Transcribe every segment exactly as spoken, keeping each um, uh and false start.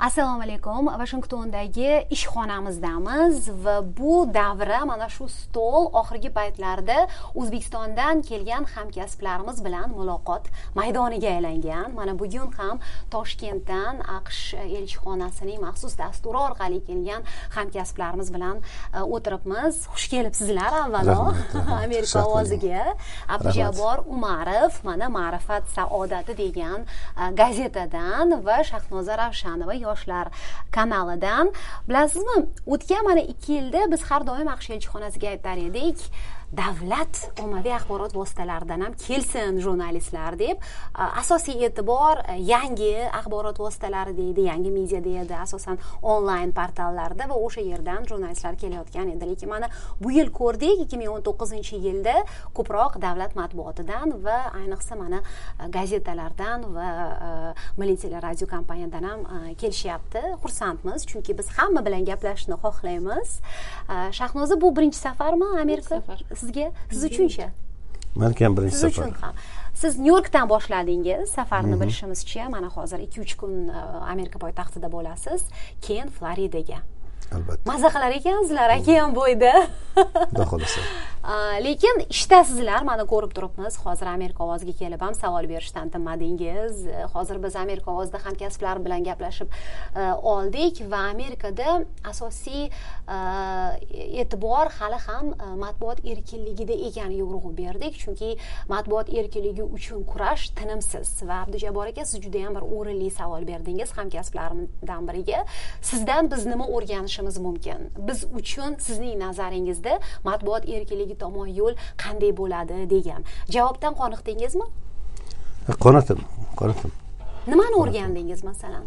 Assalomu alaykum. Washingtondagi ishxonamizdamiz va bu davra mana shu stol oxirgi paytlarda O'zbekistondan kelgan hamkasblarimiz bilan muloqot maydoniga aylangan. Mana bugun ham Toshkentdan AQSh elchixonasining maxsus dasturi orqali kelgan hamkasblarimiz bilan o'tiribmiz. Xush kelibsizlar avvalo Amerika ovoziga. Abdujabbor Umarov mana Ma'rifat saodati degan gazetadan va Shahnoza Ravshanova yoshlar kanalidan. Bilasizmi, o'tgan mana ikki yilda biz har doim AQSh elchixonasiga aytar edik, davlat ommaviy axborot vositalaridan ham kelsin jurnalistlar deb. Asosiy e'tibor yangi axborot vositalari deydi, yangi media deydi, asosan onlayn portallarda va o'sha yerdan jurnalistlar kelayotgan edi. Lekin mana bu yil ko'rdik, ikki ming o'n to'qqizinchi yilda ko'proq davlat matbuotidan va ayniqsa mana gazetalardan va milliy teleradio kompaniyadan ham kelishyapti. Xursandmiz, chunki biz hamma bilan gaplashishni xohlaymiz. Shahnoza, bu birinchi safarmi Amerika? Sizga, siz uchunchi? Men ham birinchi safar. Siz uchun ham. Siz Nyu-Yorkdan boshladingiz safarni, bilishimizcha, mana hozir ikki uch kun Amerika poytaxtida bo'lasiz, keyin Floridaga. Albatta. Maza qilar ekansizlar, okean bo'yida. Xudo xolasa. Lekin ishtasizlar, mana ko'rib turibmiz. Hozir Amerika ovoziga kelib ham savol berishdan tinmadingiz. Hozir biz Amerika ovozida hamkasblar bilan gaplashib oldik va Amerikada asosiy e'tibor hali ham matbuot erkinligida ekaniga urg'u berdik, chunki matbuot erkinligi uchun kurash tinimsiz. Va Abdujabbor aka, siz juda ham bir o'rinli savol berdingiz hamkasblarimdan biriga. Sizdan biz nima o'rganishimiz mumkin? Biz uchun sizning nazaringizda matbuot erkinligi tomon yo'l qanday bo'ladi degan. Javobdan qoniqdingizmi? Qoniqdim, qoniqdim. Nimani o'rgandingiz masalan?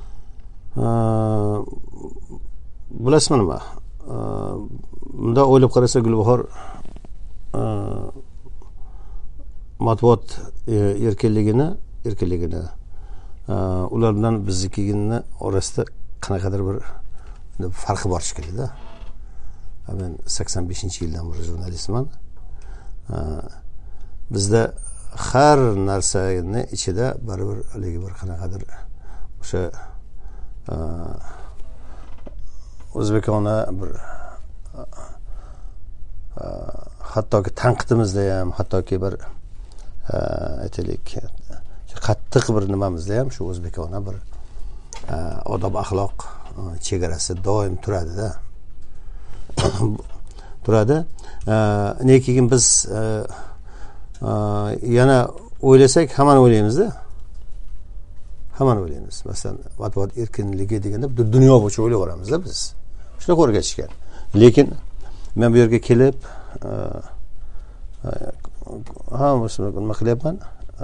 Bilasizmi nima? Bunda o'ylab qarasa Gulbahor matbuot erkinligini, erkinligini ular bilan biznikini orasida qanaqadir bir farqi bor shekilli-da. Men sakson beshinchi yildan beri jurnalistman. Bizda har narsani ichida baribir haligi bir qanaqadir o'sha o'zbekona bir hattoki tanqidimizda ham, hattoki bir aytaylik qattiq bir nimamizda ham shu o'zbekona bir odob axloq chegarasi doim turadi-da. turadi. Lekin biz yana o'ylasak, hammani o'ylaymiz-da. Hammani o'ylaymiz. Masalan, matbuot erkinligi deganda dunyo bo'yicha o'ylayveramiz-da biz. Shunaqa o'rgatishgan. Lekin men bu yerga kelib ha, nima qilyapman?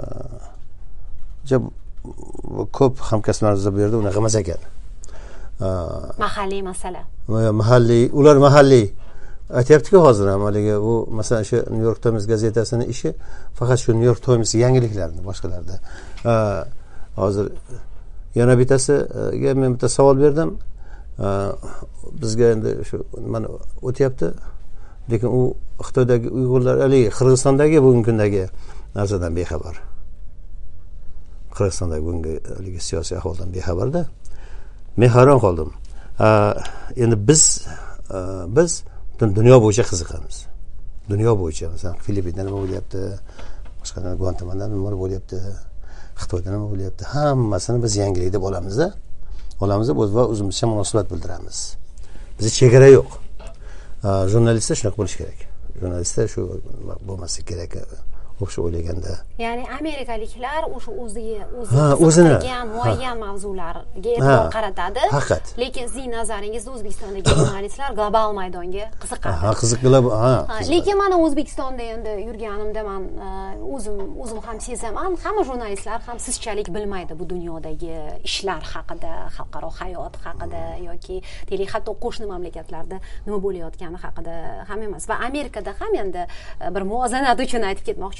Ko'p hamkasblarimizda bu yerda unaqa emas ekan. Mahalliy masala. Mahalliy, ular mahalliy aytyapti-ku hozir ham haligi u masalan shu New York Times gazetasining ishi faqat shu New York Times yangiliklarni boshqalarda. Hozir yana bittasiga men bitta savol berdim. Bizga endi shu mana o'tyapti. Lekin u Xitoydagi Uyg'urlar, haligi Qirg'izistondagi bugungi kundagi narsadan bexabar. Qirg'izistondagi bugungi haligi siyosiy ahvoldan bexabarda. Men hayron qoldim. Endi biz biz dunyo bo'yicha qiziqamiz. Dunyo bo'yicha, masalan, Filippinda nima bo'lyapti, boshqa Guantanamda nima bo'lyapti, Xitoyda nima bo'lyapti, hammasini biz yangilik deb olamiz-da. Olamiz va o'zimizcha munosabat bildiramiz. Bizda chegara yo'q. Jurnalistlar shunaqa bo'lish kerak. Jurnalistlar shu bo'lmasa kerak. O'sha o'ylaganda. Ya'ni amerikaliklar o'sha o'ziga o'zini muayyan mavzularga e'tibor qaratadi. Haqiqat. Lekin sizning nazaringizda O'zbekistondagi jurnalistlar global maydonga qiziqadi. Ha, qiziqlar, ha. Lekin mana O'zbekistonda endi yurganimda men o'zim o'zim ham sezaman, hamma jurnalistlar ham sizchalik bilmaydi bu dunyodagi ishlar haqida, xalqaro hayot haqida yoki deylik hatto qo'shni mamlakatlarda nima bo'layotgani haqida ham emas. Va Amerikada ham endi bir muvozanat uchun aytib ketmoqchiman.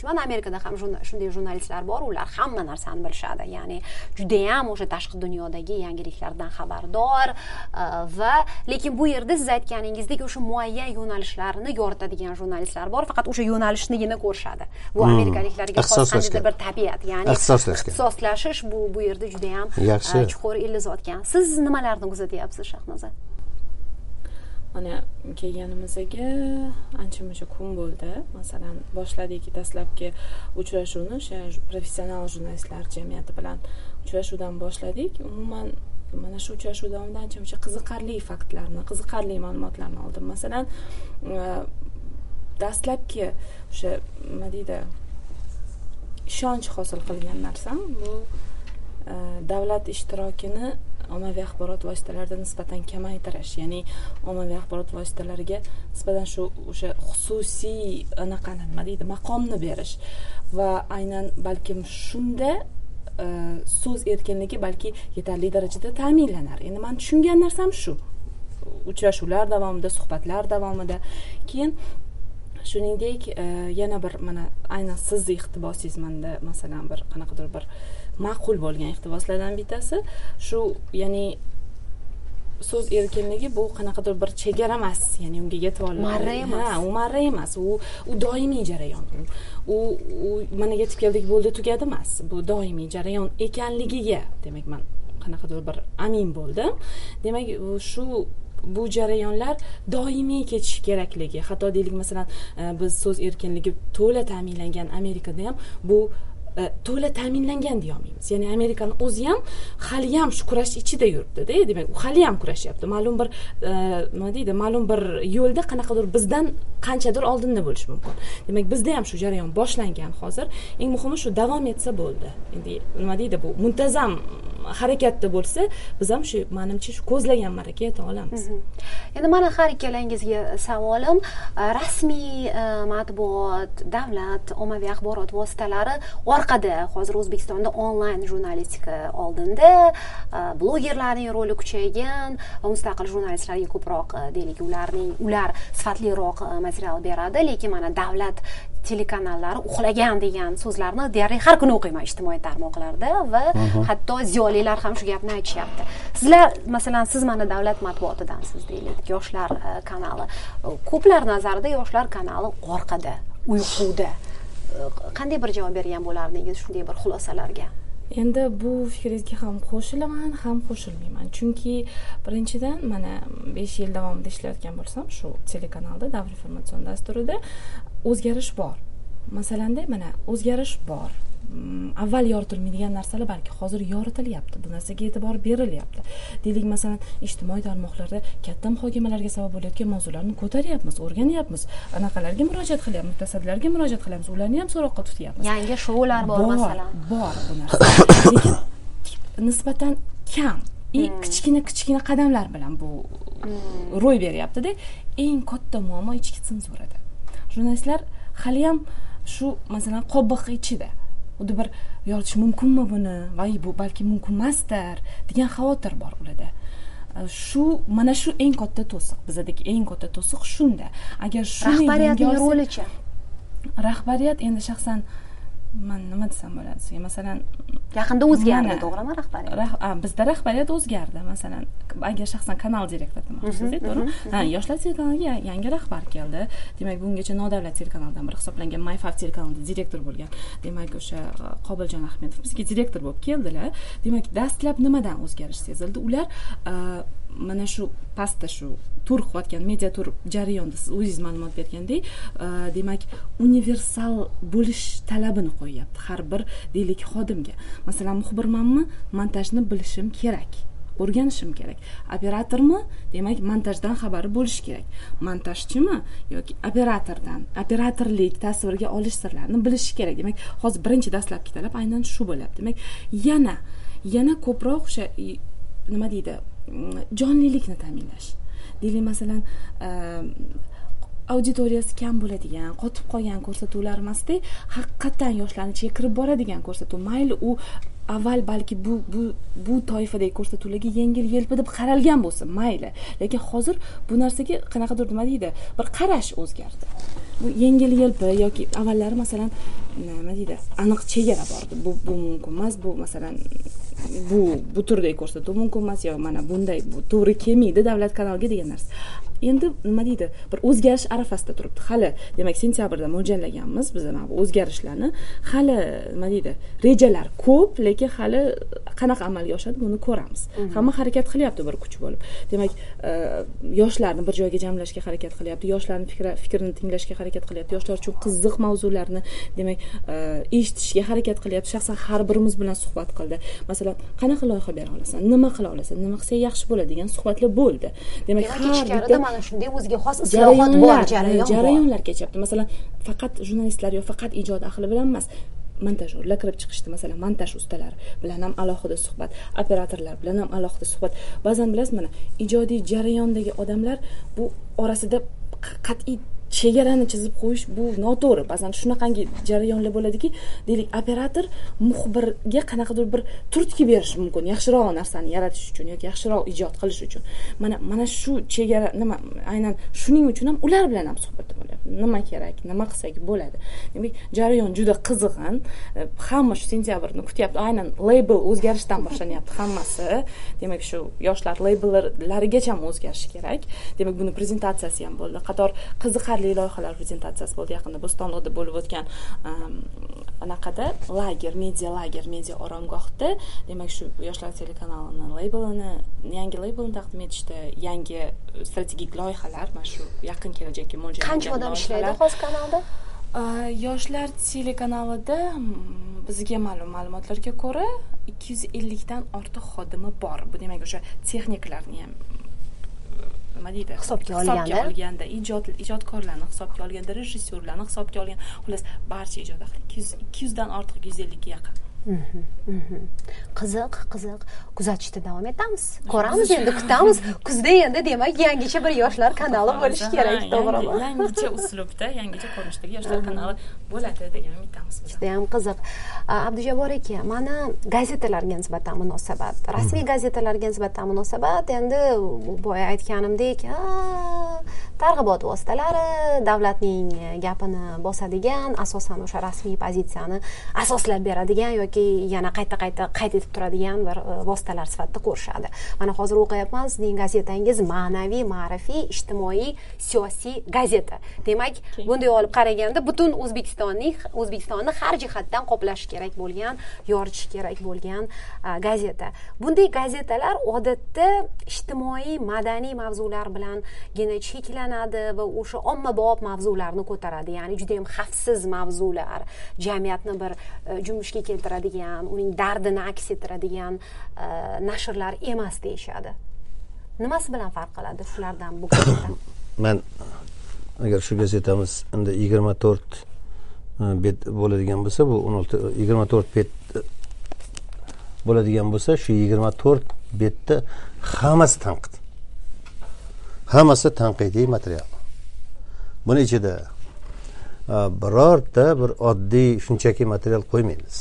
masalan Amerikada ham shunday jurnalistlar bor, ular hamma narsani bilishadi, ya'ni juda ham o'sha tashqi dunyodagi yangiliklardan xabardor va lekin bu yerda siz aytganingizdek o'sha muayyan yo'nalishlarni yoritadigan jurnalistlar bor, faqat o'sha yo'nalishnigina ko'rishadi. Bu amerikaliklarga xos qanday bir tabiat, ya'ni ixtisoslashish bu bu yerda juda ham chuqur ilizotgan. Siz nimalarni kuzatyapsiz, Shahnoza? Mana kelganimizga ancha-muncha kun bo'ldi. Masalan, boshladik dastlabki uchrashuvni o'sha professional jurnalistlar jamiyati bilan uchrashuvdan boshladik. Umuman mana shu uchrashuv davomida ancha-muncha qiziqarli faktlarni, qiziqarli ma'lumotlarni oldim. Masalan, dastlabki o'sha nima deydi, ishonch hosil qilgan narsam bu davlat ishtirokini ommaviy axborot vositalarida nisbatan kamaytirish, ya'ni ommaviy axborot vositalariga nisbatan shu o'sha xususiy anaqani nima deydi, maqomni berish va aynan balkim shunda so'z erkinligi balki yetarli darajada ta'minlanar. Endi men tushungan narsam shu. Uchrashuvlar davomida, suhbatlar davomida, keyin shuningdek yana bir mana aynan siz iqtibosingizda masalan bir qanaqadir bir ma'qul bo'lgan iqtiboslardan bittasi shu, ya'ni so'z erkinligi bu qanaqadir bir chegara emas, ya'ni unga yetib olmaydi. Marra emas. Ha, u marra emas, u u doimiy jarayon. U u mana yetib keldik bo'ldi tugadi emas. Bu doimiy jarayon ekanligiga, demak, men qanaqadir bir amin bo'ldim. Demak, shu bu jarayonlar doimiy ketishi kerakligi, hatto deylik masalan biz so'z erkinligi to'la ta'minlangan Amerikada ham bu to'la ta'minlangan deya olmaymiz. Ya'ni Amerikani o'zi ham hali ham shu kurash ichida yuribdi-da, demak, u hali ham kurashyapti. Ma'lum bir nima deydi, ma'lum bir yo'lda qanaqadir bizdan qanchadir oldinda bo'lishi mumkin. Demak, bizda ham shu jarayon boshlangan hozir. Eng muhimi shu davom etsa bo'ldi. Endi nima deydi, bu muntazam harakatda bo'lsa, biz ham shu menimcha shu ko'zlagan marakaga yeta olamiz. Endi mana har ikkalangizga savolim, rasmiy matbuot, davlat, ommaviy axborot vositalari orqada hozir O'zbekistonda onlayn jurnalistika oldinda, blogerlarning roli kuchaygan va mustaqil jurnalistlarga ko'proq deylik ularning ular sifatliroq material beradi, lekin mana davlat telekanallari uxlagan degan so'zlarni deyarli har kuni o'qiyman ijtimoiy tarmoqlarda va hatto ziyolilar ham shu gapni aytishyapti. Sizlar masalan siz mana davlat matbuotidansiz deylik, yoshlar kanali. Ko'plar nazarida yoshlar kanali orqada, uyquda. Qanday bir javob bergan bo'lardingiz shunday bir xulosalarga? Endi bu fikringizga ham qo'shilaman, ham qo'shilmayman. Chunki birinchidan mana besh yil davomida ishlayotgan bo'lsam, shu telekanalda, Davr informatsion dasturida o'zgarish bor. Masalanda mana o'zgarish bor. Avval yoritilmaydigan narsalar balki hozir yoritilyapti. Bu narsaga e'tibor berilyapti. Deylik masalan, ijtimoiy tarmoqlarda katta muhokamalarga sabab bo'layotgan mavzularni ko'taryapmiz, o'rganyapmiz. Anaqalarga murojaat qilyapmiz, mutasaddilarga murojaat qilyapmiz, ularni ham so'roqqa tutyapmiz. Yangi shoular bor masalan. Bor bu narsa. Lekin nisbatan kam, eng kichkina-kichkina qadamlar bilan bu ro'y beryapti-da. Eng katta muammo ichki senzurada. Jurnalistlar hali ham shu masalan qobiq ichida unda bir yoritish mumkinmi buni, voy bu balki mumkin emasdir degan xavotir bor ularda. Shu mana shu eng katta to'siq, bizdagi eng katta to'siq shunda. Agar shuni rahbariyatning rolicha. Rahbariyat endi shaxsan men nima desam bo'ladi sizga, masalan yaqinda o'zgardi, to'g'rimi rahbariyat? Rah, bizda rahbariyat o'zgardi. Masalan, agar shaxsan kanal direktori demoqchisiz, to'g'rimi? Ha, yoshlar telekanaliga yangi rahbar keldi. Demak, bungacha nodavlat telekanaldan biri hisoblangan MyFav telekanalida direktor bo'lgan. Demak, o'sha Qobiljon Ahmedov bizga direktor bo'lib keldilar. Demak, dastlab nimadan o'zgarish sezildi? Ular mana shu pastda shu tur qilayotgan media tur jarayonida siz o'zingiz ma'lumot bergandek, demak, universal bo'lish talabini qo'yapti har bir deylik xodimga. Masalan, muxbirmanmi, montajni bilishim kerak, o'rganishim kerak. Operatormi, demak, montajdan xabari bo'lish kerak. Montajchimi yoki operatordan, operatorlik tasvirga olish sirlarini bilish kerak. Demak, hozir birinchi dastlabki talab aynan shu bo'lyapti. Demak, yana yana ko'proq o'sha nima deydi, jonlilikni ta'minlash. Deylik masalan, auditoriyasi kam bo'ladigan, qotib qolgan ko'rsatuvlar emasda, haqiqatan yoshlarning ichiga kirib boradigan ko'rsatuv. Mayli u avval balki bu bu bu toifadagi ko'rsatuvlarga yengil-yelpi deb qaralgan bo'lsa, mayli. Lekin hozir bu narsaga qanaqadir nima deydi, bir qarash o'zgardi. bu yengil yelpi yoki avvallari masalan nima deydi aniq chegara bor edi. Bu bu mumkin emas, bu masalan bu bu turdek ko'rsatuv mumkin emas yo mana bunday bu to'g'ri kelmaydi davlat kanaliga degan narsa. Endi nima deydi bir o'zgarish arafasida turibdi. Hali demak sentyabrda mo'ljallaganmiz biz mana bu o'zgarishlarni. Hali nima deydi rejalar ko'p, lekin hali qanaqa amalga oshadi buni ko'ramiz. Hamma harakat qilyapti bir kuch bo'lib. Demak yoshlarni bir joyga jamlashga harakat qilyapti, yoshlarning fikri fikrini tinglashga harakat qilyapti, yoshlar uchun qiziq mavzularni demak eshitishga harakat qilyapti. Shaxsan har birimiz bilan suhbat qildi. Masalan, qanaqa loyiha bera olasan, nima qila olasan, nima qilsa yaxshi bo'ladi degan suhbatlar bo'ldi. Demak, har bitta mana shunday o'ziga xos islohot bor, jarayon jarayonlar kechyapti. Masalan, faqat jurnalistlar yo faqat ijod ahli bilan emas, montajyorlar kirib chiqishdi. Masalan, montaj ustalari bilan ham alohida suhbat, operatorlar bilan ham alohida suhbat. Ba'zan bilasizmi, mana ijodiy jarayondagi odamlar bu orasida qat'iy chegarani chizib qo'yish bu noto'g'ri. Ba'zan shunaqangi jarayonlar bo'ladiki, deylik, operator muxbirga qanaqadir bir turtki berish mumkin, yaxshiroq narsani yaratish uchun yoki yaxshiroq ijod qilish uchun. Mana mana shu chegara nima, aynan shuning uchun ham ular bilan ham suhbatda bo'lyapti. Nima kerak, nima qilsak bo'ladi. Demak, jarayon juda qiziqan. Hamma shu sentyabrni kutyapti. Aynan label o'zgarishdan boshlanyapti hammasi. Demak, shu yoshlar labellarigacha ham o'zgarishi kerak. Demak, buni prezentatsiyasi ham bo'ldi. Qator qiziqarli loyihalar prezentatsiyasi bo'ldi yaqinda Bo'stonliqda bo'lib o'tgan anaqada lager, media lager, media oromgohda. Demak, shu yoshlar telekanalining labelini, yangi labelni taqdim etishdi, yangi strategik loyihalar, mana shu yaqin kelajakka mo'ljallangan. Qancha odam ishlaydi hozir kanalda? Yoshlar telekanalida bizga ma'lum ma'lumotlarga ko'ra ikki yuz ellik dan ortiq xodimi bor. Bu demak o'sha texniklarni ham nima deydi hisobga olganda olganda ijod ijodkorlarni hisobga olganda rejissyorlarni hisobga olgan xullas barcha ijod ahli ikki yuz dan ortiq yuz ellik ga yaqin. Qiziq, qiziq. Kuzatishda davom etamiz. Ko'ramiz endi, kutamiz. Kuzda endi demak yangicha bir yoshlar kanali bo'lishi kerak, to'g'rimi? Yangicha uslubda, yangicha ko'rinishdagi yoshlar kanali bo'ladi degan umiddamiz. Juda ham qiziq. Abdujabbor aka, mana gazetalarga nisbatan munosabat, rasmiy gazetalarga nisbatan munosabat endi boya aytganimdek, targ'ibot vositalari davlatning gapini bosadigan, asosan o'sha rasmiy pozitsiyani asoslab beradigan yoki yana qayta-qayta qayd etib turadigan bir vositalar sifatida ko'rishadi. Mana hozir o'qiyapman, sizning gazetangiz ma'naviy, ma'rifiy, ijtimoiy, siyosiy gazeta. Demak, bunday olib qaraganda butun O'zbekistonning O'zbekistonni har jihatdan qoplash kerak bo'lgan, yoritish kerak bo'lgan gazeta. Bunday gazetalar odatda ijtimoiy, madaniy mavzular bilangina cheklanadi va o'sha ommabop mavzularni ko'taradi. Ya'ni juda ham xavfsiz mavzular, jamiyatni bir jumishga keltiradigan, uning dardini aks ettiradigan nashrlar emas deyshadi. Nimasi bilan farq qiladi shulardan bu gazeta? Men agar shu gazetamiz endi yigirma to'rt bet bo'ladigan bo'lsa, bu o'n olti yigirma to'rt bet bo'ladigan bo'lsa, shu yigirma to'rt betda hammasi tanqid. Hammasi tanqidiy material. Buni ichida birorta bir oddiy shunchaki material qo'ymaymiz.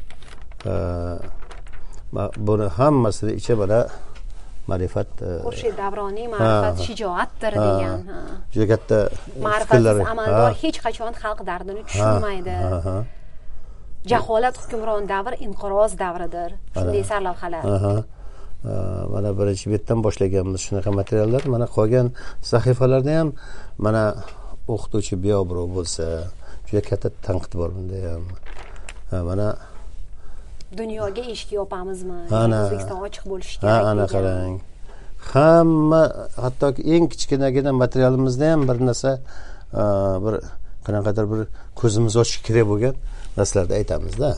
Buni hammasini ichi mana ma'rifat, Xurshid Davroniy ma'rifat shijoatdir degan. Juda katta ma'rifatsiz amaldor hech qachon xalq dardini tushunmaydi. Jaholat hukmron davr inqiroz davridir. Shunday sarlavhalar. Mana birinchi betdan boshlaganmiz shunaqa materiallar. Mana qolgan sahifalarda ham mana o'qituvchi beobro' bo'lsa, juda katta tanqid bor bunda ham. Mana dunyoga eshik yopamizmi? O'zbekiston ochiq bo'lishi kerak. Ha, ana qarang. Hamma, hattoki eng kichkinagina materialimizda ham bir narsa, bir qanaqadir bir ko'zimiz ochish kerak bo'lgan narsalarni aytamizda.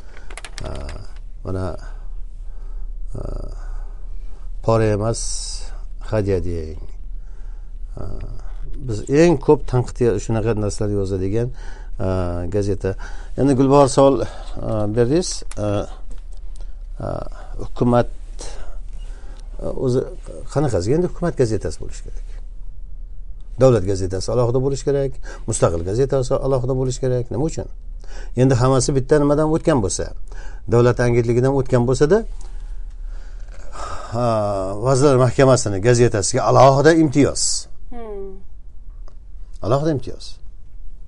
Mana pora emas, hadya deng. Biz eng ko'p tanqid shunaqa narsalar yozadigan gazeta. Endi Gulbahor savol berdingiz. Hukumat o'zi qanaqasiga endi hukumat gazetasi bo'lishi kerak. Davlat gazetasi alohida bo'lishi kerak, mustaqil gazetasi alohida bo'lishi kerak. Nima uchun? Endi hammasi bitta nimadan o'tgan bo'lsa, davlat agentligidan o'tgan bo'lsa-da, Vazirlar Mahkamasining gazetasiga alohida imtiyoz. Hmm. Alohida imtiyoz.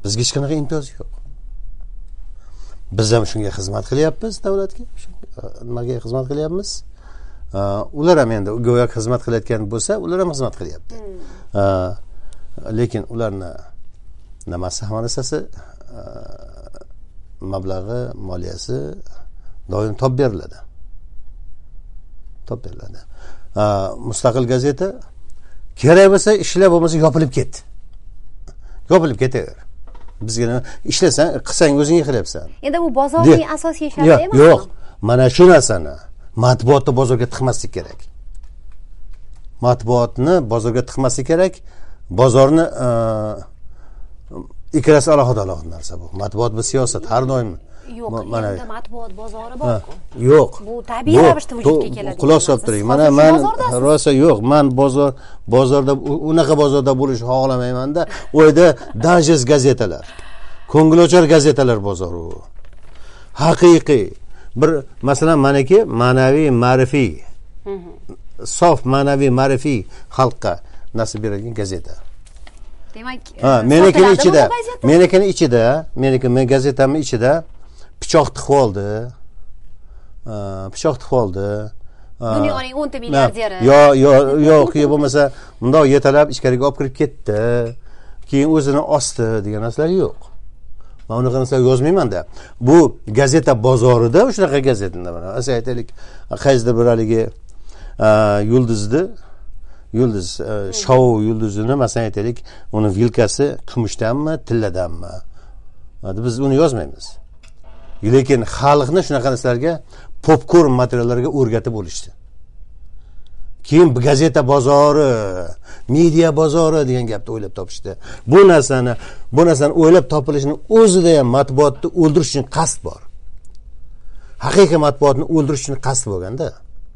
bizga hech qanaqa imtiyoz yo'q. Biz ham shunga xizmat qilyapmiz, davlatga nimaga xizmat qilyapmiz. Ular ham endi go'yo xizmat qilayotgan bo'lsa, ular ham xizmat qilyapti. Lekin ularni nimasi hamma narsasi mablag'i, moliyasi doim top beriladi. Top beriladi. Mustaqil gazeta kerak bo'lsa ishlab bo'lmasa yopilib ketdi. Yopilib ketaver. Bizga ishlasang, qilsang o'zing qilyapsan. Endi bu bozorning asosiy sharti emas. Yo'q, mana shu narsani matbuotni bozorga tiqmaslik kerak. Matbuotni bozorga tiqmaslik kerak. Bozorni ikkalasi alohida-alohida narsa bu. Matbuot bu siyosat har doim. Yo'q, endi matbuot bozori bor-ku. Yo'q. Bu tabiiy ravishda vujudga keladi. Quloq solib turing. Mana men rosa yo'q, men bozor bozorda unaqa bozorda bo'lishni xohlamayman-da. U yerda dajez gazetalar, ko'ngilochar gazetalar bozori u. Haqiqiy bir masalan meniki ma'naviy, ma'rifiy, sof ma'naviy, ma'rifiy xalqqa nasib beradigan gazeta. Demak, ha, menikini ichida, menikini ichida, meniki men gazetamning ichida pichoq tiqib oldi. Pichoq tiqib oldi. Dunyoning o'nta milliarderi. Yo, yo, yo'q, yo bo'lmasa bundoq yetalab ichkariga olib kirib ketdi. Keyin o'zini osdi degan narsalar yo'q. Men unaqa narsa yozmayman-da. Bu gazeta bozorida shunaqa gazetanda mana. Asli aytaylik, qaysidir bir haligi yulduzni, yulduz shou yulduzini masalan aytaylik, uni vilkasi kumushdanmi, tilladanmi? Biz uni yozmaymiz. Lekin xalqni shunaqa narsalarga popkorn materiallarga o'rgatib bo'lishdi. Keyin gazeta bozori, media bozori degan gapni o'ylab topishdi. Bu narsani, bu narsani o'ylab topilishining o'zida ham matbuotni o'ldirish uchun qasd bor. Haqiqiy matbuotni o'ldirish uchun qasd bo'lganda,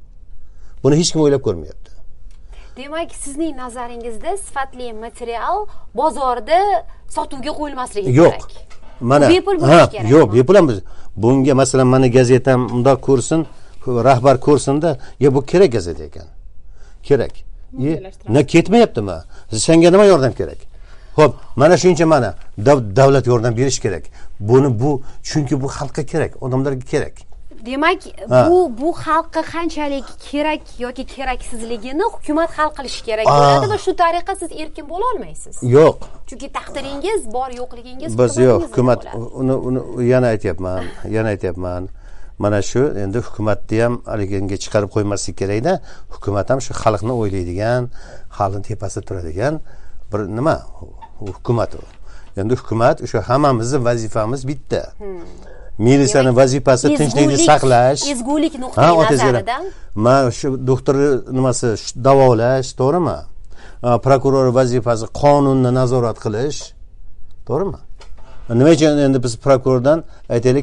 buni hech kim o'ylab ko'rmayapti. Demak, sizning nazaringizda sifatli material bozorda sotuvga qo'yilmasligi kerak. Yo'q. Mana bepul bo'lishi kerak. Yo'q, bepul ham bunga masalan meni gazetam unda ko'rsin, rahbar ko'rsinda, ya bu kerak gazeta ekan. Kerak. Ne ketmayaptimi? Senga nima yordam kerak? Xo'p, mana shuncha mana davlat yordam berish kerak. Buni bu chunki bu xalqqa kerak, odamlarga kerak. Demak, bu bu xalqqa qanchalik kerak yoki keraksizligini hukumat hal qilishi kerak bo'ladi va shu tariqa siz erkin bo'la olmaysiz. Yo'q. Chunki taqdiringiz bor yo'qligingiz biz yo'q, hukumat uni uni yana aytyapman, yana aytyapman. Mana shu endi hukumatni ham haliginga chiqarib qo'ymaslik kerak-da. Hukumat ham shu xalqni o'ylaydigan, xalqning tepasida turadigan bir nima? Hukumat u. Endi hukumat o'sha hammamizning vazifamiz bitta. Militsiyaning vazifasi tinchlikni saqlash, ezgulik nuqtai nazaridan. Men shu doktor nimasi davolash, to'g'rimi? Prokuror vazifasi qonunni nazorat qilish, to'g'rimi? Nima uchun endi biz prokurordan aytaylik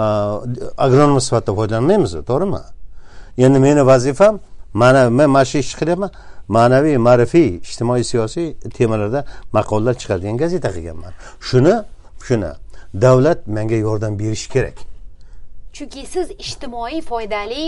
agronom sifatida foydalanmaymiz, to'g'rimi? Endi meni vazifam, mana men mana shu ish qilyapman, ma'naviy, ma'rifiy, ijtimoiy, siyosiy temalarda maqolalar chiqaradigan gazeta qilganman. Shuni, shuni davlat menga yordam berishi kerak. Chunki siz ijtimoiy foydali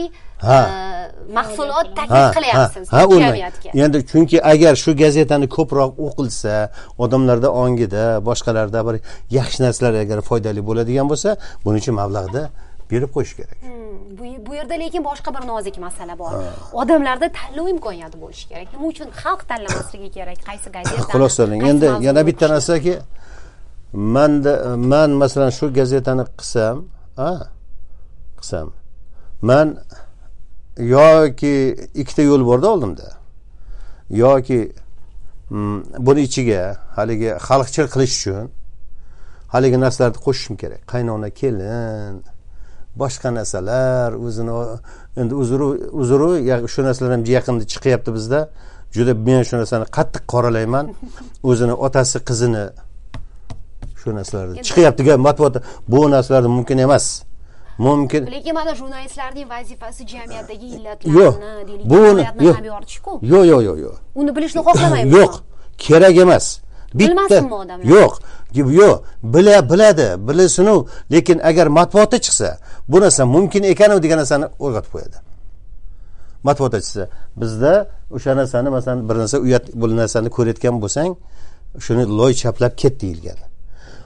mahsulot taklif qilyapsiz jamiyatga. Endi chunki agar shu gazetani ko'proq o'qilsa, odamlarda ongida, boshqalarda bir yaxshi narsalar agar foydali bo'ladigan bo'lsa, buning uchun mablag'da berib qo'yish kerak. Hmm, bu, bu yerda lekin boshqa bir nozik masala bor. Odamlarda tanlov imkoniyati bo'lishi kerak. Nima uchun xalq tanlamasligi kerak? Qaysi gazeta? Xulosalang. Endi yana bitta narsaki, men men masalan shu gazetani qilsam, ha, qilsam, men yoki ikkita yo'l borda oldimda. Yoki buni ichiga haligi xalqchil qilish uchun haligi narsalarni qo'shishim kerak. Qaynona kelin, boshqa narsalar, o'zini endi uzru uzru shu narsalar ham yaqinda chiqyapti bizda. Juda men shu narsani qattiq qoralayman. O'zini otasi, qizini shu narsalarni chiqyapti-ga matbuotda bu narsalar mumkin emas. Mumkin. Lekin mana jurnalistlarning vazifasi jamiyatdagi illatlarni, deylik, ham yoritish-ku. Yo'q, yo'q, yo'q, yo'q. Uni bilishni xohlamayman. Yo'q, kerak emas. Bilmasinmi odamlar? Yo'q, yo'q, bila biladi, bilisinu, lekin agar matbuotda chiqsa, bu narsa mumkin ekanu degan narsani o'rgatib qo'yadi. Matbuotda chiqsa, bizda o'sha narsani masalan bir narsa uyat bu narsani ko'rayotgan bo'lsang, shuni loy chaplab ket deyilgan.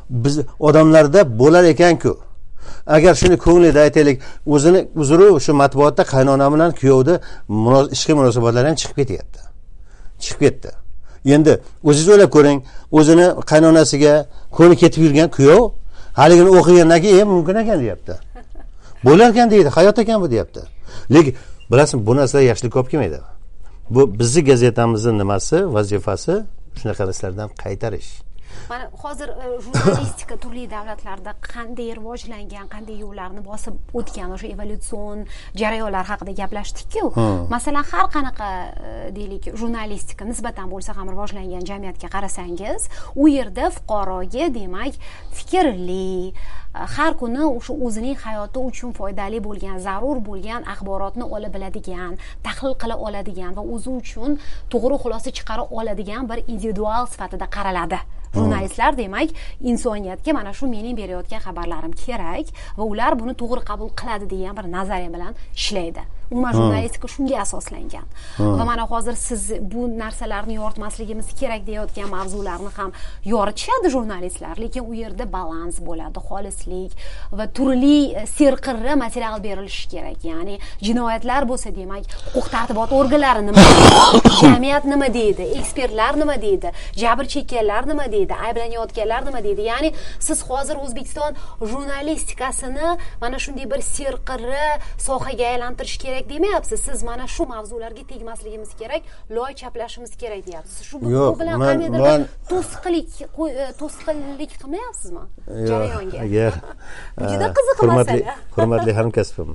biz odamlarda bo'lar ekan-ku. Agar shuni ko'nglida aytaylik, o'zini uzri o'sha matbuotda qaynona bilan kuyovda ishqiy munosabatlar ham chiqib ketyapti. Chiqib ketdi. Endi o'zingiz o'ylab ko'ring, o'zini qaynonasiga ko'ni ketib yurgan kuyov haligini o'qigandan keyin mumkin ekan deyapti. Bo'lar ekan deydi, hayot ekan bu deyapti. Lekin bilasizmi, bu narsalar yaxshilik olib kelmaydi. Bu bizning gazetamizning nimasi, vazifasi shunaqa narsalardan qaytarish. Mana hozir jurnalistika turli davlatlarda qanday rivojlangan, qanday yo'llarni bosib o'tgan o'sha evolyutsion jarayonlar haqida gaplashdik-ku. Masalan, har qanaqa deylik jurnalistika nisbatan bo'lsa ham rivojlangan jamiyatga qarasangiz, u yerda fuqaroga, demak, fikrli, har kuni o'sha o'zining hayoti uchun foydali bo'lgan, zarur bo'lgan axborotni ola biladigan, tahlil qila oladigan va o'zi uchun to'g'ri xulosa chiqara oladigan bir individual sifatida qaraladi. Jurnalistlar demak insoniyatga mana shu mening berayotgan xabarlarim kerak va ular buni to'g'ri qabul qiladi degan bir nazariya bilan ishlaydi. Umuman jurnalistika shunga asoslangan. Va mana hozir siz bu narsalarni yoritmasligimiz kerak deyotgan mavzularni ham yoritishadi jurnalistlar, lekin u yerda balans bo'ladi, xolislik va turli serqirra material berilishi kerak. Ya'ni jinoyatlar bo'lsa, demak, huquq-tartibot organlari nima deydi, jamiyat nima deydi, ekspertlar nima deydi, jabr chekkanlar nima deydi, ayblanayotganlar nima deydi. Ya'ni siz hozir O'zbekiston jurnalistikasini mana shunday bir serqirra sohaga aylantirish kerak demayapsiz. Siz mana shu mavzularga tegmasligimiz kerak, loy chaplashimiz kerak deyapsiz. Shu bu bilan qandaydir to'sqinlik to'sqinlik qilmayapsizmi jarayonga? Agar juda qiziq masala. Hurmatli hamkasbim,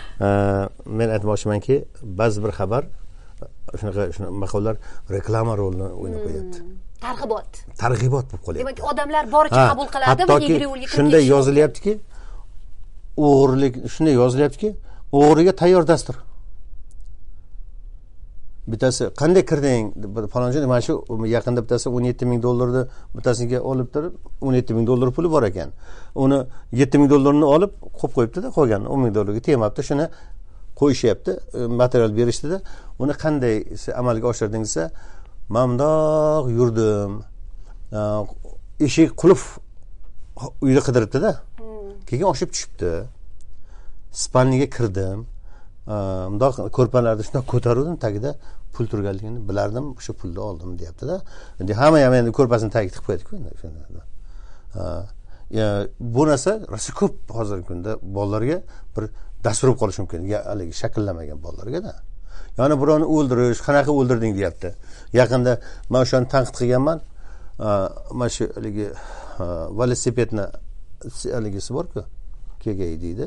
men aytmoqchimanki, ba'zi bir xabar shunaqa shunaqa maqollar reklama rolini o'ynab qo'yapti. Targ'ibot. Targ'ibot bo'lib qolyapti. Demak, odamlar boricha qabul qiladi va egri yo'lga kirib shunday yozilyaptiki, o'g'irlik shunday yozilyaptiki, o'g'riga tayyor dastur. Bittasi qanday kirding? Falonchi mana shu yaqinda bittasi o'n yetti ming dollarni bittasiga olib turib, o'n yetti ming dollar puli bor ekan. Uni yetti ming dollarni olib qo'yib qo'yibdi-da, qolgan o'n ming dollarga tegmabdi. Shuni qo'yishyapti, material berishdida. Uni qanday amalga oshirding desa, men bundoq yurdim. Eshik qulf uyda qidiribdi-da. Keyin oshib tushibdi. Spalniga kirdim. Bundoq ko'rpalarni shunday ko'tardim, tagida pul turganligini bilardim, o'sha pulni oldim deyapti-da. Endi hamma ham endi ko'rpasini tagiga tiqib qo'yadi-ku endi shunda. Ya bu narsa rosa ko'p hozirgi kunda bolalarga bir dastur bo'lib qolishi mumkin. Haligi shakllamagan bolalarga-da. Ya'ni birovni o'ldirish, qanaqa o'ldirding deyapti. Yaqinda men o'shani tanqid qilganman. Mana shu haligi velosipedni haligisi bor-ku, kegay deydi.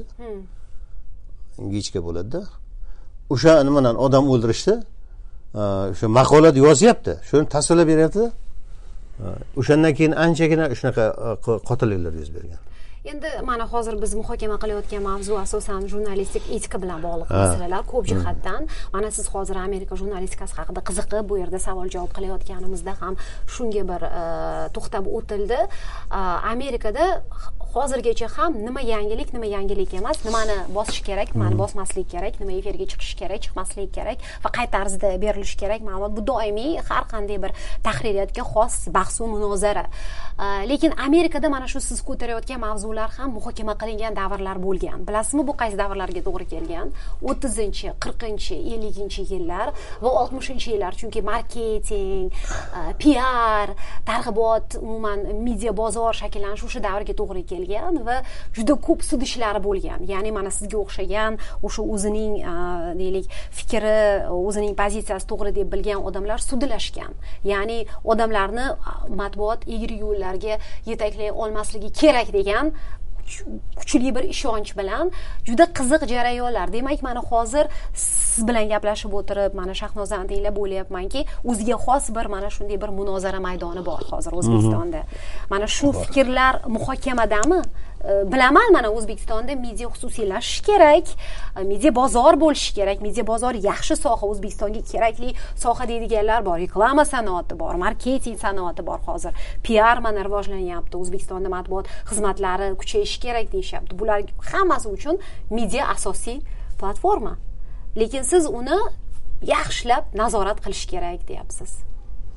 Ingichka bo'ladi-da. O'sha nimadan odam o'ldirishdi. O'sha maqolat yozyapti. Shuni tasvirlab beryapti-da. O'shandan keyin anchagina shunaqa qotilliklar yuz bergan. Endi mana hozir biz muhokama qilayotgan mavzu asosan jurnalistik etika bilan bog'liq masalalar ko'p jihatdan. Mana siz hozir Amerika jurnalistikasi haqida qiziqib bu yerda savol-javob qilayotganimizda ham shunga bir to'xtab o'tildi. Amerikada hozirgacha ham nima yangilik, nima yangilik emas, nimani bosish kerak, nimani bosmaslik kerak, nima efirga chiqish kerak, chiqmaslik kerak va qay tarzda berilishi kerak ma'lumot. Bu doimiy har qanday bir tahririyatga xos bahs va munozara. Lekin Amerikada mana shu siz ko'tarayotgan mavzular ham muhokama qilingan davrlar bo'lgan. Bilasizmi, bu qaysi davrlarga to'g'ri kelgan? o'ttizinchi, qirqinchi, elliginchi yillar va oltmishinchi yillar. Chunki marketing, P R, targ'ibot, umuman media bozor shakllanishi o'sha davrga to'g'ri kelgan va juda ko'p sud ishlari bo'lgan. Ya'ni mana sizga o'xshagan o'sha o'zining deylik fikri, o'zining pozitsiyasi to'g'ri deb bilgan odamlar sudlashgan. Ya'ni odamlarni matbuot egri yo'llarga yetaklay olmasligi kerak degan kuchli bir ishonch bilan juda qiziq jarayonlar. Demak, mana hozir siz bilan gaplashib o'tirib, mana Shahnoza Andiyla bo'layapmanki, o'ziga xos bir mana shunday bir munozara maydoni bor hozir O'zbekistonda. Mana shu fikrlar muhokamadami? Bilaman, mana O'zbekistonda media xususiylashish kerak, media bozor bo'lishi kerak, media bozor yaxshi soha, O'zbekistonga kerakli soha deydiganlar bor, reklama sanoati bor, marketing sanoati bor hozir. P R mana rivojlanyapti, O'zbekistonda matbuot xizmatlari kuchayishi kerak deyishyapti. Bular hammasi uchun media asosiy platforma. Lekin siz uni yaxshilab nazorat qilish kerak deyapsiz.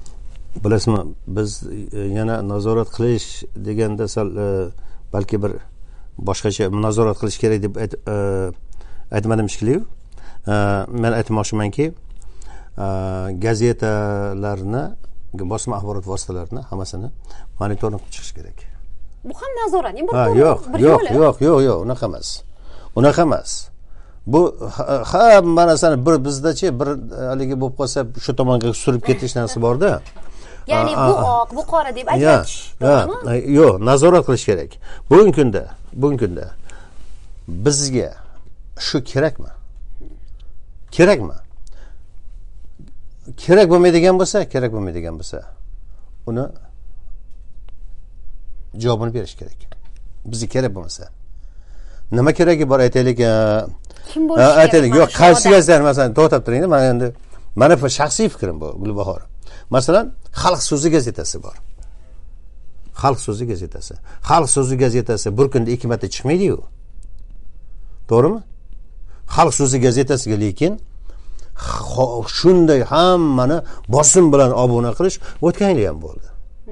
bilasizmi, biz yana nazorat qilish deganda sal balki bir boshqacha nazorat qilish kerak deb aytmadim shekilli. Men aytmoqchimanki, gazetalarni, bosma axborot vositalarini hammasini monitoring qilib chiqish kerak. Bu ham nazoratning bir yo'q, yo'q, yo'q, yo'q, yo'q, unaqa emas. Unaqa emas. Bu hamma narsani bir bizdachi bir haligi bo'lib qolsa shu tomonga surib ketish narsa borda. Ya'ni bu oq, bu qora deb ajratish, to'g'rimi? Yo'q, nazorat qilish kerak. Bugungi kunda, bugungi kunda bizga shu kerakmi? Kerakmi? Kerak bo'lmaydigan bo'lsa, kerak bo'lmaydigan bo'lsa, uni javobini berish kerak. Bizga kerak bo'lmasa. Nima keragi bor aytaylik, kim bo'lishi kerak? Aytaylik, yo'q, qaysi gazetalar masalan to'xtab turing, mana endi mana bu shaxsiy fikrim bu, Gulbahor. Masalan, Xalq so'zi gazetasi bor. Xalq so'zi gazetasi. Xalq so'zi gazetasi bir kunda ikki marta chiqmaydi-yu. To'g'rimi? Xalq so'zi gazetasiga lekin shunday hammani bosim bilan obuna qilish o'tgan yil ham bo'ldi.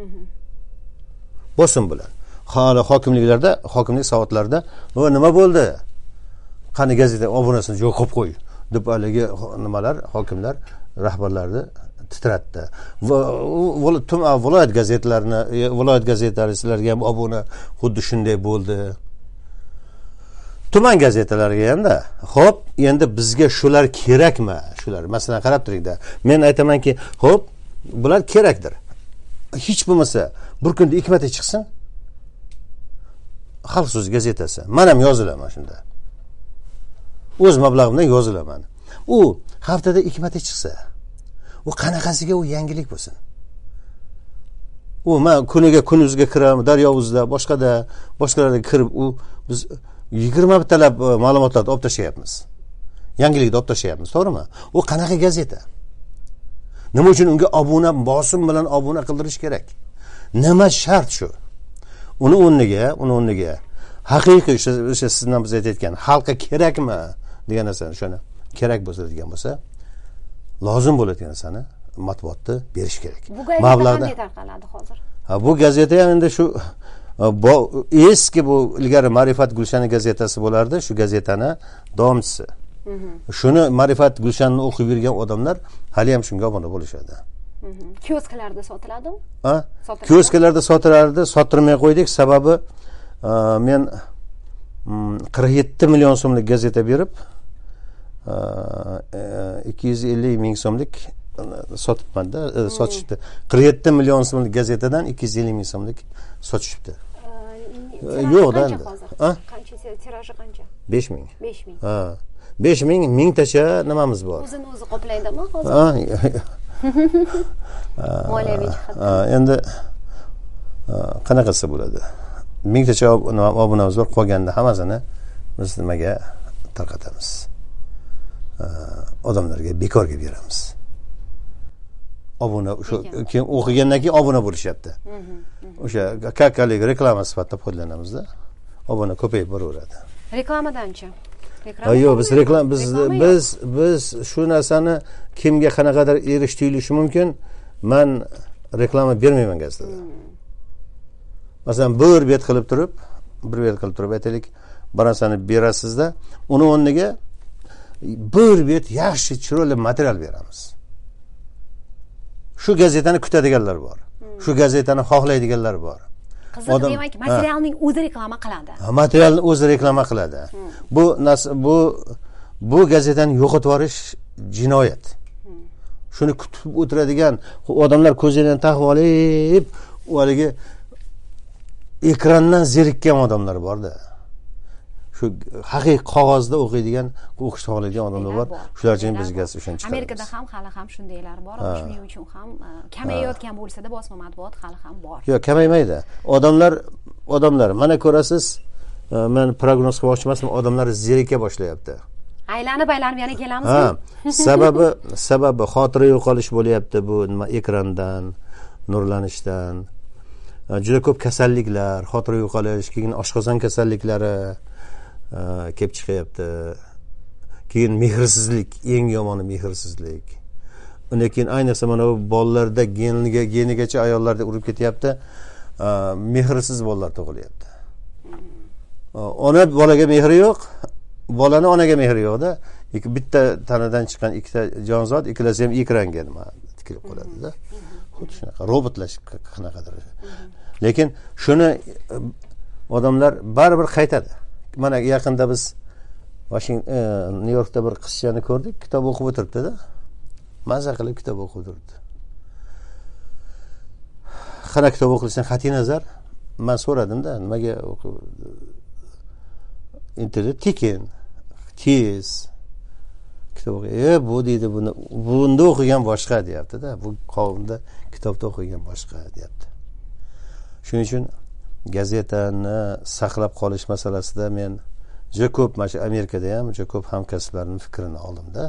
Bosim bilan. Hali hokimliklarda, hokimlik soatlarida nima bo'ldi? Qani gazeta obunasini joy qo'yib qo'y deb haligi nimalar, hokimlar rahbarlarni titratdi. Va viloyat gazetalarini, viloyat gazetalariga ham obuna xuddi shunday bo'ldi. Tuman gazetalariga ham-da. Xo'p, endi bizga shular kerakmi? Shular, masalan, qarab turingda. Men aytamanki, xo'p, bular kerakdir. Hech bo'lmasa bir kunda ikki marta chiqsin. Xalq so'zi gazetasi. Men ham yozilaman shunda. O'z mablag'imdan yozilaman. U haftada ikki marta chiqsa, u qanaqasiga u yangilik bo'lsin. U men kuniga kunuzga kiraman, Daryovuzda, boshqada, boshqalarga kirib u biz yigirma talab ma'lumotlarni olib tashlayapmiz. Yangilikni olib tashlayapmiz, to'g'rimi? U qanaqa gazeta? Nima uchun unga obuna, bosim bilan obuna qildirish kerak? Nima shart shu? Uni o'rniga, uni o'rniga haqiqiy o'sha sizdan biz aytayotgan xalqqa kerakmi degan narsani, shuni kerak bo'lsa degan bo'lsa, lozim bo'ladigan narsani matbuotda berish kerak. Bu gazeta qanday tarqaladi hozir? Ha, bu gazeta ham endi shu eski bu ilgari Ma'rifat Gulshani gazetasi bo'lardi, shu gazetani davomchisi. Shuni Ma'rifat Gulshanni o'qib yurgan odamlar hali ham shunga obuna bo'lishadi. Kiosklarda sotiladimi? Ha? Kiosklarda sotilardi, sotirmay qo'ydik. Sababi men qirq yetti million so'mlik gazeta berib ikki yuz ellik ming so'mlik sotibman-da, sotishdi. qirq yetti million so'mlik gazetadan ikki yuz ellik ming so'mlik sotishibdi. Yo'q-da endi. Ha? Qancha tiraji qancha? besh ming. besh ming. Ha. besh ming mingtacha nimamiz bor. O'zini o'zi qoplaydimi hozir? Ha. Moliyaviy jihatdan. Endi qanaqasi bo'ladi? Mingtacha obunamiz bor, qolganda hammasini biz nimaga tarqatamiz? Odamlarga bekorga beramiz. Obuna o'sha keyin o'qigandan keyin obuna bo'lishyapti. O'sha kakalik reklama sifatida foydalanamizda. Obuna ko'payib boraveradi. Reklamadanchi? Yo'q, biz reklam biz biz biz shu narsani kimga qanaqadir erish tuyulishi mumkin. Men reklama bermayman gazetada. Masalan, bir bet qilib turib, bir bet qilib turib aytaylik, bir narsani berasizda, uni o'rniga bir bet yaxshi chiroyli material beramiz. Shu gazetani kutadiganlar bor. Shu gazetani xohlaydiganlar bor. Qiziq, demak, materialning o'zi reklama qiladi. Materialni o'zi reklama qiladi. Bu bu bu gazetani yo'qotib yuborish jinoyat. Shuni kutib o'tiradigan odamlar ko'zlarini taqib olib, haligi ekrandan zerikkan odamlar bor-da. Shu haqiqiy qog'ozda o'qiydigan, o'qishni xohlaydigan odamlar bor. Shular uchun bizga shuni chiqaramiz. Amerikada ham hali ham shundaylar bor. Shuning uchun ham kamayayotgan bo'lsa-da, bosma matbuot hali ham bor. Yo'q, kamaymaydi. Odamlar, odamlar, mana ko'rasiz, men prognoz qilmoqchi emasman, odamlar zerika boshlayapti. Aylanib aylanib yana kelamizmi? Ha, sababi sababi xotira yo'qolish bo'lyapti bu nima ekrandan, nurlanishdan. Juda ko'p kasalliklar, xotira yo'qolish, keyin oshqozon kasalliklari kelib chiqyapti. Keyin mehrsizlik, eng yomoni mehrsizlik. undan keyin ayniqsa mana bu bolalarda geniga genigacha ayollarda urib ketyapti, mehrsiz bolalar tug'ilyapti. Ona bolaga mehri yo'q, bolani onaga mehri yo'qda. Bitta tanadan chiqqan ikkita jonzot ikkalasi ham ekranga nima tikilib qoladi-da. Xuddi shunaqa robotlash qanaqadir. Lekin shuni odamlar baribir qaytadi. Mana yaqinda biz Washington Nyu-Yorkda bir qizchani ko'rdik, kitob o'qib o'tiribdi-da. Maza qilib kitob o'qib o'tiribdi. Qana kitob o'qilishdan qat'iy nazar men so'radim-da, nimaga o'qib internet tekin, tez kitob o'qiy. E, bu deydi, buni bunda o'qigan boshqa deyapti-da. Bu qavmda kitobda o'qigan boshqa deyapti. Shuning uchun gazetani saqlab qolish masalasida men juda ko'p, mana shu Amerikada ham juda ko'p hamkasblarning fikrini oldim-da.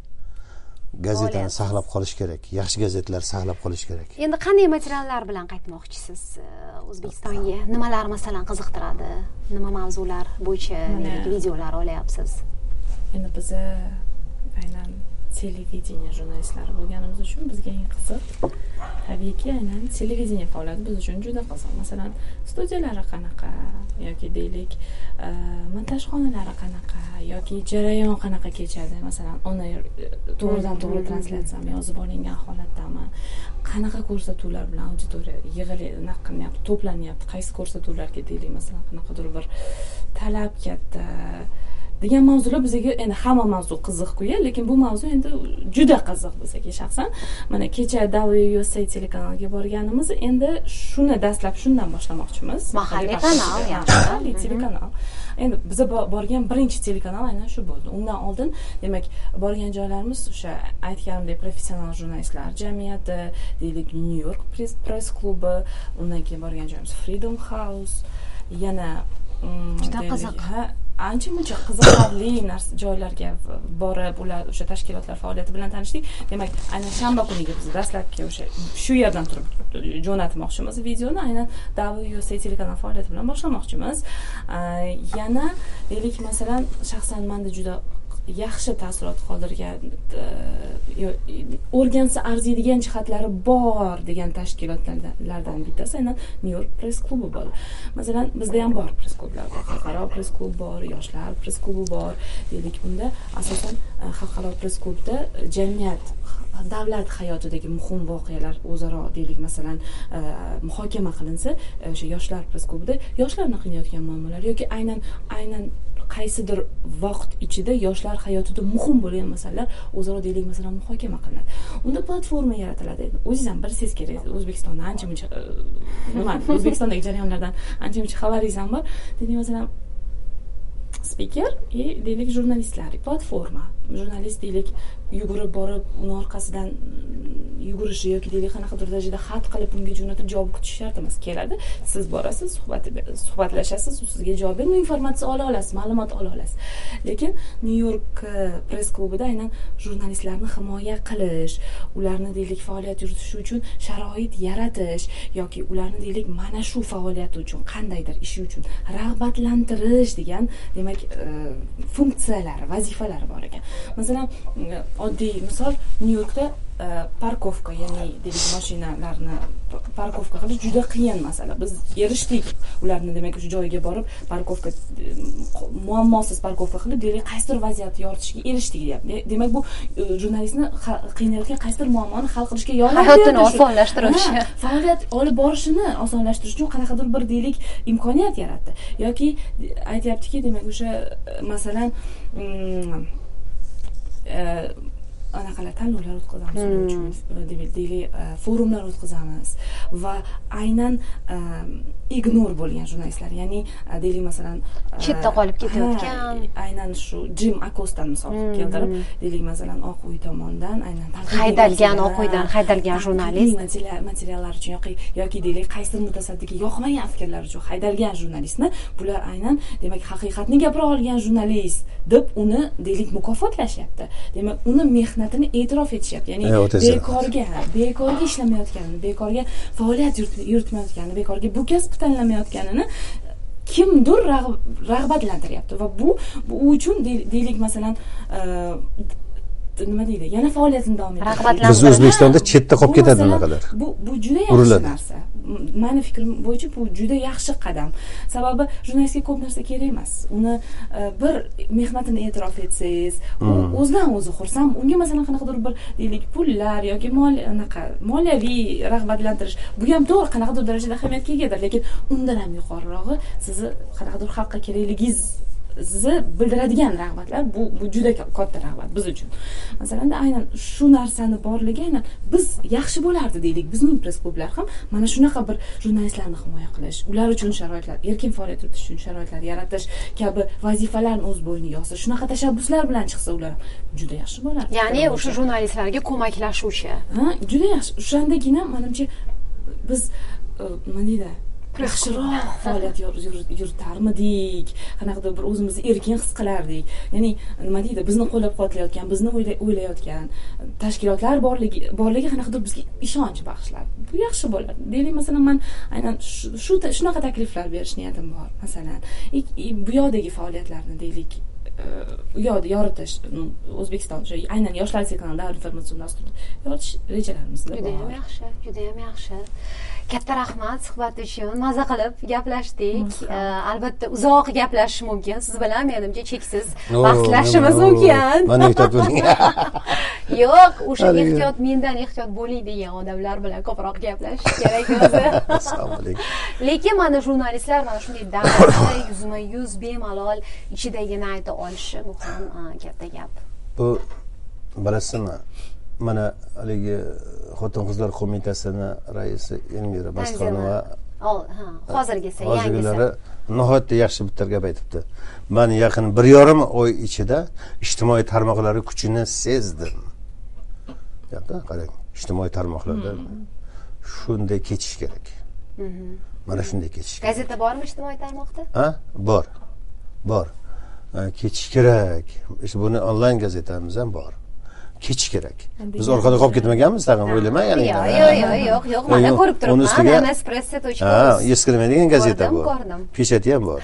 Gazetani saqlab qolish kerak. Yaxshi gazetlar saqlab qolish kerak. Endi qanday materiallar bilan qaytmoqchisiz O'zbekistonga? Nimalar masalan qiziqtiradi? Nima mavzular bo'yicha videolar olyapsiz? Endi biz aynan televideniye jurnalistlari bo'lganimiz uchun bizga eng qiziq tabiiyki aynan televideniye faoliyati biz uchun juda qiziq. Masalan, studiyalari qanaqa yoki deylik, montajxonalari qanaqa yoki jarayon qanaqa kechadi. Masalan, ona to'g'ridan to'g'ri translyatsiya yozib olingan holatdami, qanaqa ko'rsatuvlar bilan auditoriya yig'ilib qilyapti, to'planyapti, qaysi ko'rsatuvlarga deylik, masalan, qanaqadir bir talab katta degan mavzular bizga endi hamma mavzu qiziq-ku, lekin bu mavzu endi juda qiziq bizga shaxsan. Mana kecha W U S A telekanaliga borganimiz, endi shuni dastlab shundan boshlamoqchimiz. Mahalliy kanal, mahalliy telekanal. Endi biz borgan birinchi telekanal aynan shu bo'ldi. Undan oldin, demak, borgan joylarimiz o'sha aytganimdek professional jurnalistlar jamiyati, deylik New York Press klubi, undan keyin borgan joyimiz Freedom House, yana juda qiziq. Ancha-muncha qiziqarli joylarga borib, ular o'sha tashkilotlar faoliyati bilan tanishdik. Demak, aynan shanba kuniga biz dastlabki o'sha shu yerdan turib jo'natmoqchimiz videoni, aynan W U S A telekanal faoliyati bilan boshlamoqchimiz. Yana deylik, masalan, shaxsan menda juda yaxshi taassurot qoldirgan, o'rgansa arziydigan jihatlari bor degan tashkilotlardan bittasi aynan New York Press klubi bo'ldi. Masalan, bizda ham bor press klublar bor, xalqaro press klub bor, yoshlar press klubi bor. Deylik, bunda asosan xalqaro press klubda jamiyat, davlat hayotidagi muhim voqealar o'zaro deylik, masalan, muhokama qilinsa, o'sha yoshlar press klubida yoshlarni qiynayotgan muammolar yoki aynan aynan qaysidir vaqt ichida yoshlar hayotida muhim bo'lgan masalalar o'zaro deylik, masalan, muhokama qilinadi. Unda platforma yaratiladi. O'zingiz ham bilsangiz kerak, O'zbekistonda ancha-muncha nima, O'zbekistondagi jarayonlardan ancha-muncha xabaringiz ham bor. Deylik, masalan, speaker и deylik jurnalistlar, platforma. Jurnalist deylik yugurib borib, uni orqasidan yugurishi yoki deylik qanaqadir darajada xat qilib unga jo'natib javob kutish shart emas. Keladi, siz borasiz, suhbat suhbatlashasiz, u sizga javob berib, informatsiya ola olasiz, ma'lumot ola olasiz. Lekin New York press klubida aynan jurnalistlarni himoya qilish, ularni deylik faoliyat yuritishi uchun sharoit yaratish yoki ularni deylik mana shu faoliyati uchun qandaydir ishi uchun rag'batlantirish degan, demak, funksiyalari, vazifalari bor ekan. Masalan, oddiy misol, New Yorkda parkovka, ya'ni deylik mashinalarni parkovka qilish juda qiyin masala. Biz erishdik ularni, demak, o'sha joyiga borib parkovka muammosiz parkovka qilib, deylik qaysidir vaziyatni yoritishga erishdik deyapti. Demak, bu jurnalistni qiynayotgan qaysidir muammoni hal qilishga yordam beradi. Hayotini osonlashtirishi, faoliyat olib borishini osonlashtirish uchun qanaqadir bir deylik imkoniyat yaratdi. Yoki aytayaptiki, demak, o'sha masalan anaqalar tanlovlar o'tkazamiz, demak, deylik forumlar o'tkazamiz va aynan ignor bo'lgan jurnalistlar, ya'ni deylik, masalan, chetda qolib ketayotgan, aynan shu Jim Acosta misol keltirib, deylik, masalan, Oq uy tomonidan aynan haydalgan, Oq uydan haydalgan jurnalist materiallar uchun yoki yoki deylik qaysidir mutasaddiga yoqmagan fikrlar uchun haydalgan jurnalistni bular aynan, demak, haqiqatni gapira olgan jurnalist deb uni deylik mukofotlashyapti. Demak, uni mehnatini e'tirof etishyapti. Ya'ni bekorga, bekorga ishlamayotganini, bekorga faoliyat yuritmayotganini, bekorga bu kasb tanlamayotganini kimdir rag'batlantiryapti va bu bu uchun deylik, masalan, nima deydi, yana faoliyatini davom ettiradi. Rag'batlantiradi. Biz O'zbekistonda chetda qolib ketadi bunaqalar. Bu bu juda yaxshi narsa. Meni fikrim bo'yicha bu juda yaxshi qadam. Sababi jurnalistga ko'p narsa kerak emas. Uni bir mehnatini e'tirof etsangiz, u o'zidan o'zi xursand. Unga masalan qanaqadir bir deylik pullar yoki mol anaqa moliyaviy rag'batlantirish bu ham to'g'ri qanaqadir darajada ahamiyatga egadir, lekin undan ham yuqorirog'i sizni qanaqadir xalqqa kerakligingiz sizni bildiradigan rag'batlar bu bu juda katta rag'bat biz uchun. Masalan, aynan shu narsani borligi aynan biz yaxshi bo'lardi deylik. Bizning press klublar ham mana shunaqa bir jurnalistlarni himoya qilish, ular uchun sharoitlar, erkin faoliyat yuritish uchun sharoitlar yaratish kabi vazifalarni o'z bo'yniga olsa, shunaqa tashabbuslar bilan chiqsa ular juda yaxshi bo'lardi. Ya'ni o'sha jurnalistlarga ko'maklashuvchi. Ha, juda yaxshi. O'shandagina menimcha biz nima deydi? yaxshiroq faoliyat yuritarmidik, qanaqadir bir o'zimizni erkin his qilardik. Ya'ni nima deydi, bizni qo'llab-quvvatlayotgan, bizni o'ylayotgan tashkilotlar borligi borligi qanaqadir bizga ishonch bag'ishlardi. Bu yaxshi bo'ladi. Deylik, masalan, men aynan shu shunaqa takliflar berish niyatim bor. Masalan, bu yoqdagi faoliyatlarni deylik u yoqda yoritish, O'zbekiston shu aynan yoshlar telekanalida informatsion dasturni yoritish rejalarimizda bor. Juda ham yaxshi, juda ham yaxshi. Katta rahmat suhbat uchun. Maza qilib gaplashdik. Albatta uzoq gaplashish mumkin. Siz bilan menimcha cheksiz bahslashishimiz mumkin. Mana ehtiyot bo'ling. Yo'q, o'sha ehtiyot mendan ehtiyot bo'ling degan odamlar bilan ko'proq gaplashish kerak o'zi. Lekin mana jurnalistlar mana shunday davrda yuzma-yuz bemalol ichidagini ayta olishi bu ham katta gap. Bu bilasizmi? Mana haligi Xotin-qizlar qo'mitasini raisi Elmira Basqonova ha, hozirgisi hozirgilari nihoyatda yaxshi bitta gap aytibdi. Men yaqin bir yarim oy ichida ijtimoiy tarmoqlar kuchini sezdim. Gapda qarang, ijtimoiy tarmoqlarda shunday kechish kerak. Mana shunday kechish kerak. Gazeta bormi ijtimoiy tarmoqda? Ha, bor. Bor. Kechish kerak. Işte buni onlayn gazetamiz ham bor. Kechish kerak. Biz orqada qolib ketmaganmiz, tag'in o'ylamang, ya'ni. Yo'q, yo'q, yo'q, yo'q, mana ko'rib turibman. Espresso точка ру. Ha, eskirmaydigan gazeta bu. Peshati ham bor.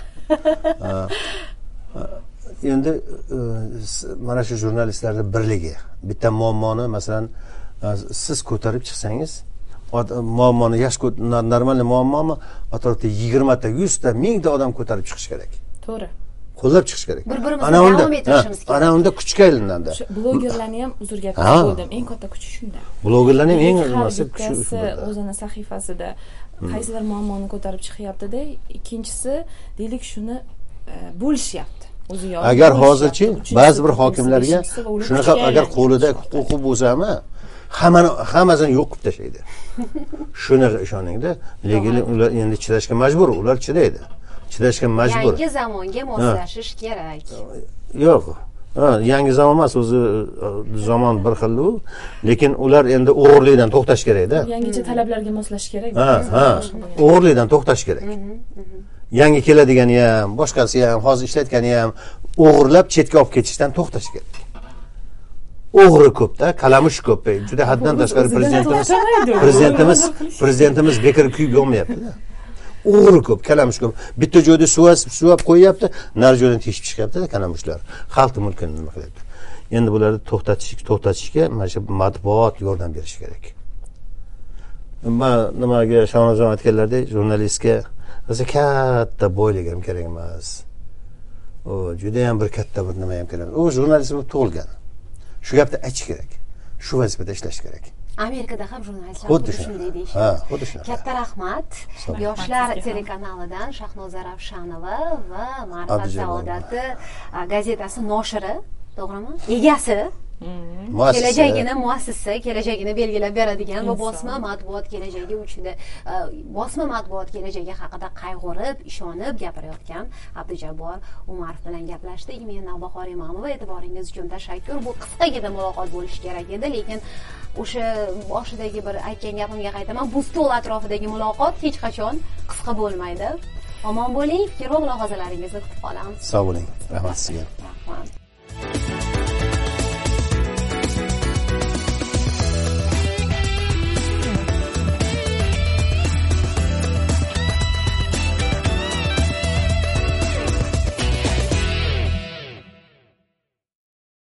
Endi mana shu jurnalistlarning birligi, bitta muammoni, masalan, siz ko'tarib chiqsangiz, muammoni yaxshi normal muammomi, atrofda yigirma ta, yuz ta, ming ta odam ko'tarib chiqish kerak. To'g'ri. Qo'llab chiqish kerak. Bir-birimizni davom ettirishimiz kerak. Ana unda kuchga aylanadi. Blogerlarning ham uzr gapirib bo'ldim. Eng katta kuchi shunda. Blogerlarning eng munosib kuchi o'zini sahifasida qaysidir muammoni ko'tarib chiqyapti-da, ikkinchisi deylik shuni bo'lishyapti. O'zi yo'q. Agar hozirchi ba'zi bir hokimlarga shunaqa agar qo'lida huquqi bo'lsa-mi, hammani hammasini yo'q qilib tashlaydi. Shunaqa ishoningda, lekin ular endi chidashga majbur, ular chidaydi. Chidashga majbur. Yangi zamonga moslashish kerak. Yo'q. Ha, yangi zamon emas, o'zi zamon bir xil-u, lekin ular endi o'g'irlikdan to'xtash kerak-da. Yangicha talablarga moslashish kerak. Ha, ha. O'g'irlikdan to'xtash kerak. Yangi keladigani ham, boshqasi ham, hozir ishlatgani ham o'g'irlab chetga olib ketishdan to'xtash kerak. O'g'ri ko'pda, kalamush ko'p. Juda haddan tashqari prezidentimiz prezidentimiz prezidentimiz bekor kuyib yonmayapti-da. O'g'ri ko'p, kalamush ko'p. Bitta joyda suvas suvab qo'yapti, nar joydan teshib chiqyapti-da kalamushlar. Xalq mulkini nima qilyapti? Endi bularni to'xtatish, to'xtatishga mana shu matbuot yordam berishi kerak. Men nimaga Shonozon aytganlaridek, jurnalistga o'zi katta boylik ham kerak emas. O juda ham bir katta bir nima ham kerak. U jurnalist bo'lib tug'ilgan. Shu gapni aytish kerak. Shu vazifada ishlash kerak. Amerikada ham jurnalistlar shunday deyishadi. Ha, xuddi shunaqa. Katta rahmat. Yoshlar telekanalidan Shahnoza Ravshanova va Ma'rifat saodati gazetasi noshiri, to'g'rimi? Egasi. Kelajagini muassisi, kelajagini belgilab beradigan va bosma matbuot kelajagi uchun bosma matbuot kelajagi haqida qayg'urib, ishonib gapirayotgan Abdujabbor Umarov bilan gaplashdik. Men Navbahor Imomova, e'tiboringiz uchun tashakkur. Bu qisqagina muloqot bo'lishi kerak edi, lekin o'sha boshidagi bir aytgan gapimga qaytaman. Bu stol atrofidagi muloqot hech qachon qisqa bo'lmaydi. Omon bo'ling, fikr va mulohazalaringizni kutib qolamiz. Sog' bo'ling. Rahmat sizga. Rahmat.